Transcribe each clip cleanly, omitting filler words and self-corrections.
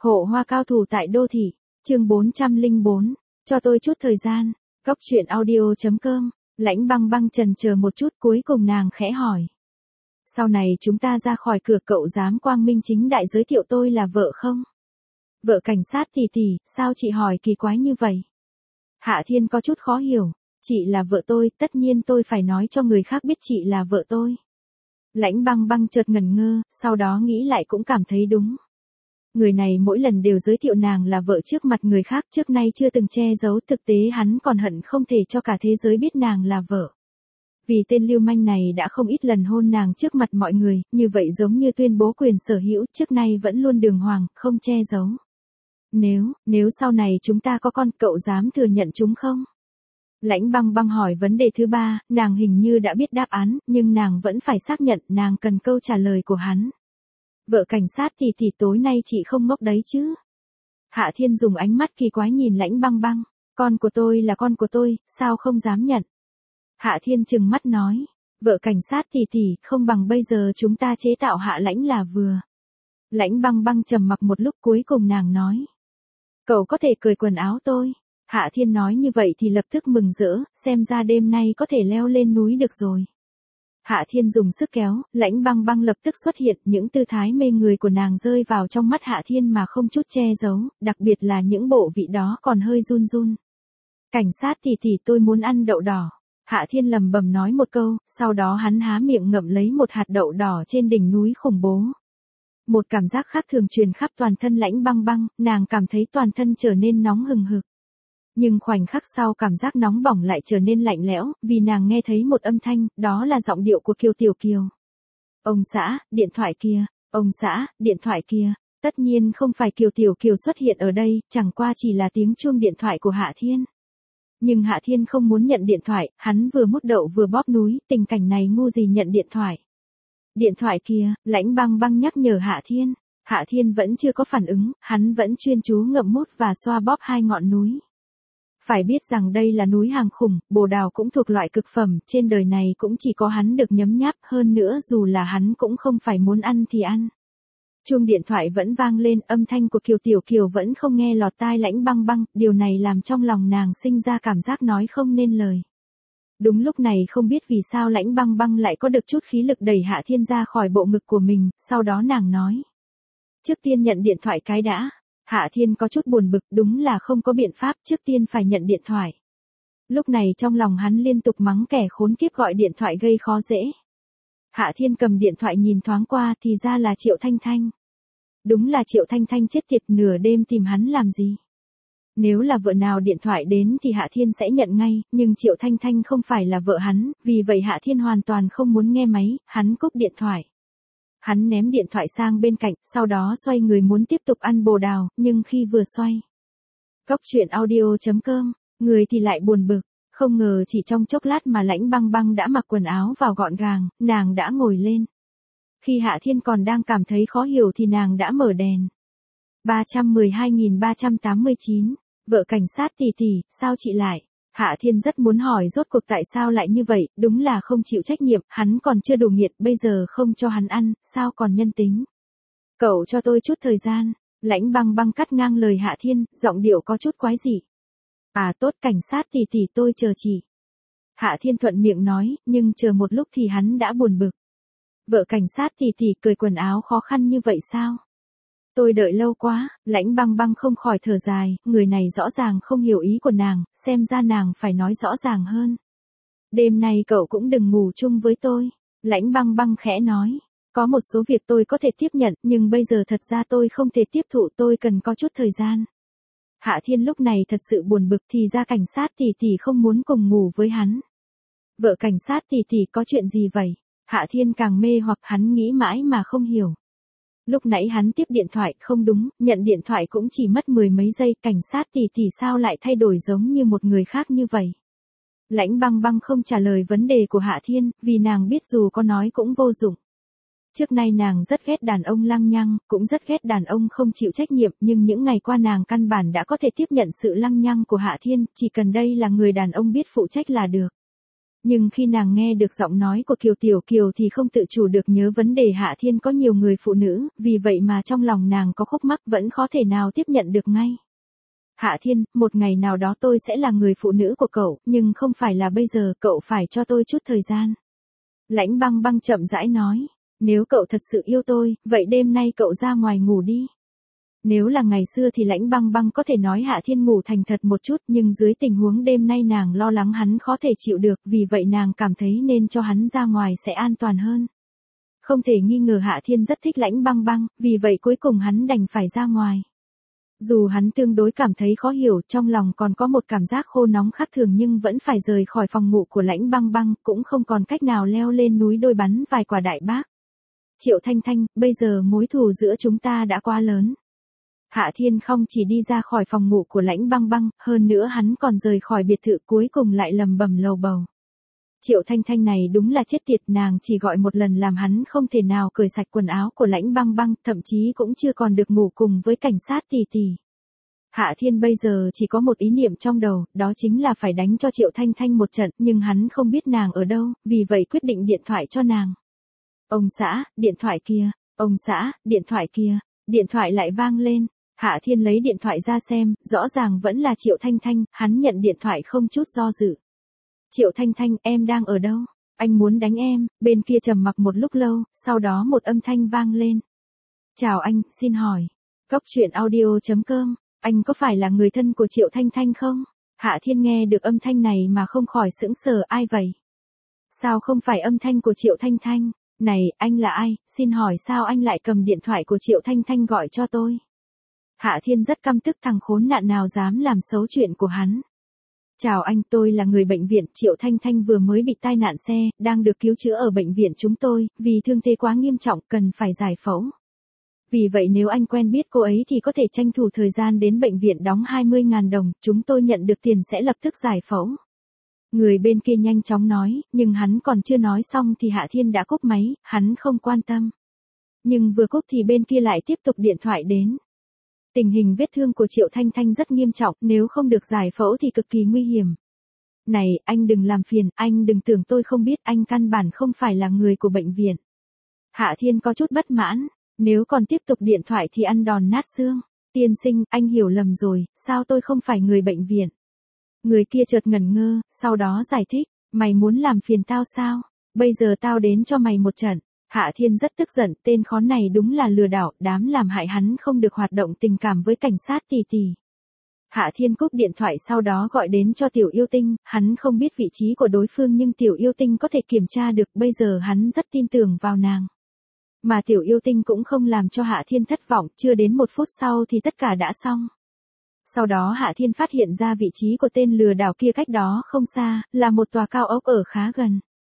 Hộ hoa cao thủ tại đô thị, chương 404, cho tôi chút thời gian, Góc truyện audio.com, Lãnh Băng Băng chần chờ một chút cuối cùng nàng khẽ hỏi. Sau này chúng ta ra khỏi cửa cậu dám quang minh chính đại giới thiệu tôi là vợ không? Vợ cảnh sát tỷ, sao chị hỏi kỳ quái như vậy? Hạ Thiên có chút khó hiểu, chị là vợ tôi, tất nhiên tôi phải nói cho người khác biết chị là vợ tôi. Lãnh Băng Băng chợt ngẩn ngơ, sau đó nghĩ lại cũng cảm thấy đúng. Người này mỗi lần đều giới thiệu nàng là vợ trước mặt người khác, trước nay chưa từng che giấu, thực tế hắn còn hận không thể cho cả thế giới biết nàng là vợ. Vì tên lưu manh này đã không ít lần hôn nàng trước mặt mọi người, như vậy giống như tuyên bố quyền sở hữu, trước nay vẫn luôn đường hoàng, không che giấu. Nếu sau này chúng ta có con, cậu dám thừa nhận chúng không? Lãnh Băng Băng hỏi vấn đề thứ ba, nàng hình như đã biết đáp án, nhưng nàng vẫn phải xác nhận, nàng cần câu trả lời của hắn. Vợ cảnh sát thì tối nay chị không ngốc đấy chứ? Hạ Thiên dùng ánh mắt kỳ quái nhìn Lãnh Băng Băng, con của tôi là con của tôi, sao không dám nhận? Hạ Thiên trừng mắt nói, vợ cảnh sát thì không bằng bây giờ chúng ta chế tạo Hạ Lãnh là vừa. Lãnh Băng Băng trầm mặc một lúc cuối cùng nàng nói, cậu có thể cởi quần áo tôi. Hạ Thiên nói như vậy thì lập tức mừng rỡ, xem ra đêm nay có thể leo lên núi được rồi. Hạ Thiên dùng sức kéo, Lãnh Băng Băng lập tức xuất hiện, những tư thái mê người của nàng rơi vào trong mắt Hạ Thiên mà không chút che giấu, đặc biệt là những bộ vị đó còn hơi run run. Cảnh sát thì tôi muốn ăn đậu đỏ. Hạ Thiên lầm bầm nói một câu, sau đó hắn há miệng ngậm lấy một hạt đậu đỏ trên đỉnh núi khủng bố. Một cảm giác khác thường truyền khắp toàn thân Lãnh Băng Băng, nàng cảm thấy toàn thân trở nên nóng hừng hực. Nhưng khoảnh khắc sau cảm giác nóng bỏng lại trở nên lạnh lẽo, vì nàng nghe thấy một âm thanh, đó là giọng điệu của Kiều Tiểu Kiều. Ông xã, điện thoại kia, ông xã, điện thoại kia. Tất nhiên không phải Kiều Tiểu Kiều xuất hiện ở đây, chẳng qua chỉ là tiếng chuông điện thoại của Hạ Thiên. Nhưng Hạ Thiên không muốn nhận điện thoại, hắn vừa mút đậu vừa bóp núi, tình cảnh này ngu gì nhận điện thoại. Điện thoại kia, Lãnh Băng Băng nhắc nhở Hạ Thiên. Hạ Thiên vẫn chưa có phản ứng, hắn vẫn chuyên chú ngậm mút và xoa bóp hai ngọn núi. Phải biết rằng đây là núi hàng khủng, bồ đào cũng thuộc loại cực phẩm, trên đời này cũng chỉ có hắn được nhấm nháp, hơn nữa dù là hắn cũng không phải muốn ăn thì ăn. Chuông điện thoại vẫn vang lên, âm thanh của Kiều Tiểu Kiều vẫn không nghe lọt tai Lãnh Băng Băng, điều này làm trong lòng nàng sinh ra cảm giác nói không nên lời. Đúng lúc này không biết vì sao Lãnh Băng Băng lại có được chút khí lực đẩy Hạ Thiên ra khỏi bộ ngực của mình, sau đó nàng nói. Trước tiên nhận điện thoại cái đã. Hạ Thiên có chút buồn bực, đúng là không có biện pháp, trước tiên phải nhận điện thoại. Lúc này trong lòng hắn liên tục mắng kẻ khốn kiếp gọi điện thoại gây khó dễ. Hạ Thiên cầm điện thoại nhìn thoáng qua thì ra là Triệu Thanh Thanh. Đúng là Triệu Thanh Thanh chết tiệt, nửa đêm tìm hắn làm gì? Nếu là vợ nào điện thoại đến thì Hạ Thiên sẽ nhận ngay, nhưng Triệu Thanh Thanh không phải là vợ hắn, vì vậy Hạ Thiên hoàn toàn không muốn nghe máy, hắn cúp điện thoại. Hắn ném điện thoại sang bên cạnh, sau đó xoay người muốn tiếp tục ăn bồ đào, nhưng khi vừa xoay. Góc truyện audio.com, người thì lại buồn bực, không ngờ chỉ trong chốc lát mà Lãnh Băng Băng đã mặc quần áo vào gọn gàng, nàng đã ngồi lên. Khi Hạ Thiên còn đang cảm thấy khó hiểu thì nàng đã mở đèn. 312.389, vợ cảnh sát tỷ, sao chị lại? Hạ Thiên rất muốn hỏi rốt cuộc tại sao lại như vậy, đúng là không chịu trách nhiệm, hắn còn chưa đủ nghiệt, bây giờ không cho hắn ăn, sao còn nhân tính. Cậu cho tôi chút thời gian, Lãnh Băng Băng cắt ngang lời Hạ Thiên, giọng điệu có chút quái dị. À tốt, cảnh sát tỷ tôi chờ chị. Hạ Thiên thuận miệng nói, nhưng chờ một lúc thì hắn đã buồn bực. Vợ cảnh sát tỷ cởi quần áo khó khăn như vậy sao? Tôi đợi lâu quá, Lãnh Băng Băng không khỏi thở dài, người này rõ ràng không hiểu ý của nàng, xem ra nàng phải nói rõ ràng hơn. Đêm nay cậu cũng đừng ngủ chung với tôi. Lãnh Băng Băng khẽ nói, có một số việc tôi có thể tiếp nhận, nhưng bây giờ thật ra tôi không thể tiếp thụ, tôi cần có chút thời gian. Hạ Thiên lúc này thật sự buồn bực, thì ra cảnh sát tỷ không muốn cùng ngủ với hắn. Vợ cảnh sát tỷ có chuyện gì vậy? Hạ Thiên càng mê hoặc hắn nghĩ mãi mà không hiểu. Lúc nãy hắn tiếp điện thoại, không đúng, nhận điện thoại cũng chỉ mất mười mấy giây, cảnh sát tỷ sao lại thay đổi giống như một người khác như vậy. Lãnh Băng Băng không trả lời vấn đề của Hạ Thiên, vì nàng biết dù có nói cũng vô dụng. Trước nay nàng rất ghét đàn ông lăng nhăng, cũng rất ghét đàn ông không chịu trách nhiệm, nhưng những ngày qua nàng căn bản đã có thể tiếp nhận sự lăng nhăng của Hạ Thiên, chỉ cần đây là người đàn ông biết phụ trách là được. Nhưng khi nàng nghe được giọng nói của Kiều Tiểu Kiều thì không tự chủ được nhớ vấn đề Hạ Thiên có nhiều người phụ nữ, vì vậy mà trong lòng nàng có khúc mắc vẫn khó thể nào tiếp nhận được ngay. Hạ Thiên, một ngày nào đó tôi sẽ là người phụ nữ của cậu, nhưng không phải là bây giờ, cậu phải cho tôi chút thời gian. Lãnh Băng Băng chậm rãi nói, nếu cậu thật sự yêu tôi, vậy đêm nay cậu ra ngoài ngủ đi. Nếu là ngày xưa thì Lãnh Băng Băng có thể nói Hạ Thiên ngủ thành thật một chút, nhưng dưới tình huống đêm nay nàng lo lắng hắn khó thể chịu được, vì vậy nàng cảm thấy nên cho hắn ra ngoài sẽ an toàn hơn. Không thể nghi ngờ Hạ Thiên rất thích Lãnh Băng Băng, vì vậy cuối cùng hắn đành phải ra ngoài. Dù hắn tương đối cảm thấy khó hiểu, trong lòng còn có một cảm giác khô nóng khác thường nhưng vẫn phải rời khỏi phòng ngủ của Lãnh Băng Băng, cũng không còn cách nào leo lên núi đôi bắn vài quả đại bác. Triệu Thanh Thanh, bây giờ mối thù giữa chúng ta đã quá lớn. Hạ Thiên không chỉ đi ra khỏi phòng ngủ của Lãnh Băng Băng, hơn nữa hắn còn rời khỏi biệt thự, cuối cùng lại lầm bầm lầu bầu. Triệu Thanh Thanh này đúng là chết tiệt, nàng chỉ gọi một lần làm hắn không thể nào cởi sạch quần áo của Lãnh Băng Băng, thậm chí cũng chưa còn được ngủ cùng với cảnh sát tỷ tỷ. Hạ Thiên bây giờ chỉ có một ý niệm trong đầu, đó chính là phải đánh cho Triệu Thanh Thanh một trận, nhưng hắn không biết nàng ở đâu, vì vậy quyết định điện thoại cho nàng. Ông xã, điện thoại kia, ông xã, điện thoại kia, điện thoại lại vang lên. Hạ Thiên lấy điện thoại ra xem, rõ ràng vẫn là Triệu Thanh Thanh, hắn nhận điện thoại không chút do dự. Triệu Thanh Thanh, em đang ở đâu? Anh muốn đánh em. Bên kia trầm mặc một lúc lâu, sau đó một âm thanh vang lên. Chào anh, xin hỏi. Góc truyện audio.com, anh có phải là người thân của Triệu Thanh Thanh không? Hạ Thiên nghe được âm thanh này mà không khỏi sững sờ, ai vậy? Sao không phải âm thanh của Triệu Thanh Thanh? Này, anh là ai? Xin hỏi sao anh lại cầm điện thoại của Triệu Thanh Thanh gọi cho tôi? Hạ Thiên rất căm tức thằng khốn nạn nào dám làm xấu chuyện của hắn. Chào anh, tôi là người bệnh viện, Triệu Thanh Thanh vừa mới bị tai nạn xe, đang được cứu chữa ở bệnh viện chúng tôi, vì thương thế quá nghiêm trọng, cần phải giải phẫu. Vì vậy nếu anh quen biết cô ấy thì có thể tranh thủ thời gian đến bệnh viện đóng 20.000 đồng, chúng tôi nhận được tiền sẽ lập tức giải phẫu. Người bên kia nhanh chóng nói, nhưng hắn còn chưa nói xong thì Hạ Thiên đã cúp máy, hắn không quan tâm. Nhưng vừa cúp thì bên kia lại tiếp tục điện thoại đến. Tình hình vết thương của Triệu Thanh Thanh rất nghiêm trọng, nếu không được giải phẫu thì cực kỳ nguy hiểm. Này, anh đừng làm phiền, anh đừng tưởng tôi không biết, anh căn bản không phải là người của bệnh viện. Hạ Thiên có chút bất mãn, nếu còn tiếp tục điện thoại thì ăn đòn nát xương. Tiên sinh, anh hiểu lầm rồi, sao tôi không phải người bệnh viện? Người kia chợt ngẩn ngơ, sau đó giải thích, mày muốn làm phiền tao sao? Bây giờ tao đến cho mày một trận. Hạ Thiên rất tức giận, tên khốn này đúng là lừa đảo, dám làm hại hắn không được hoạt động tình cảm với cảnh sát tỷ tỷ. Hạ Thiên cúp điện thoại sau đó gọi đến cho Tiểu Yêu Tinh, hắn không biết vị trí của đối phương nhưng Tiểu Yêu Tinh có thể kiểm tra được, bây giờ hắn rất tin tưởng vào nàng. Mà Tiểu Yêu Tinh cũng không làm cho Hạ Thiên thất vọng, chưa đến 1 phút sau thì tất cả đã xong. Sau đó Hạ Thiên phát hiện ra vị trí của tên lừa đảo kia cách đó không xa, là một tòa cao ốc ở khá gần.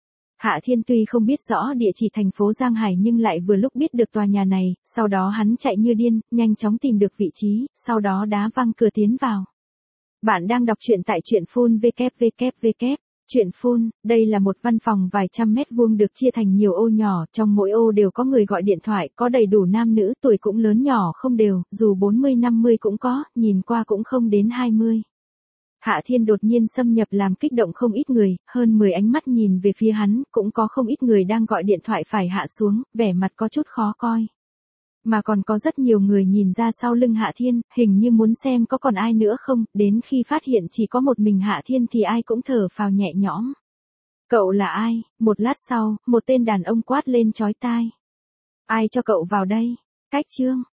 Hạ Thiên tuy không biết rõ địa chỉ thành phố Giang Hải nhưng lại vừa lúc biết được tòa nhà này, sau đó hắn chạy như điên, nhanh chóng tìm được vị trí, sau đó đá văng cửa tiến vào. Bạn đang đọc truyện tại truyện phun www. Truyện phun, đây là một văn phòng vài trăm mét vuông được chia thành nhiều ô nhỏ, trong mỗi ô đều có người gọi điện thoại, có đầy đủ nam nữ, tuổi cũng lớn nhỏ không đều, dù 40-50 cũng có, nhìn qua cũng không đến 20. Hạ Thiên đột nhiên xâm nhập làm kích động không ít người, hơn 10 ánh mắt nhìn về phía hắn, cũng có không ít người đang gọi điện thoại phải hạ xuống, vẻ mặt có chút khó coi. Mà còn có rất nhiều người nhìn ra sau lưng Hạ Thiên, hình như muốn xem có còn ai nữa không, đến khi phát hiện chỉ có một mình Hạ Thiên thì ai cũng thở phào nhẹ nhõm. Cậu là ai? Một lát sau, một tên đàn ông quát lên chói tai. Ai cho cậu vào đây? Cách chương.